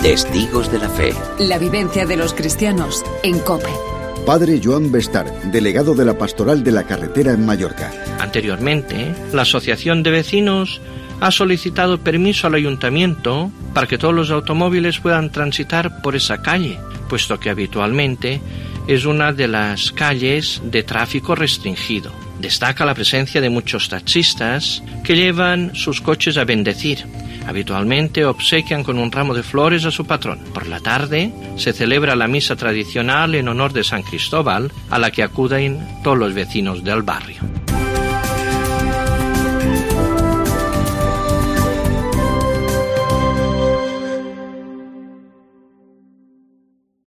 Testigos de la Fe. La vivencia de los cristianos en COPE. Padre Joan Bestar, delegado de la Pastoral de la Carretera en Mallorca. Anteriormente, la Asociación de Vecinos ha solicitado permiso al Ayuntamiento para que todos los automóviles puedan transitar por esa calle, puesto que habitualmente es una de las calles de tráfico restringido. Destaca la presencia de muchos taxistas que llevan sus coches a bendecir. Habitualmente obsequian con un ramo de flores a su patrón. Por la tarde se celebra la misa tradicional en honor de San Cristóbal, a la que acuden todos los vecinos del barrio.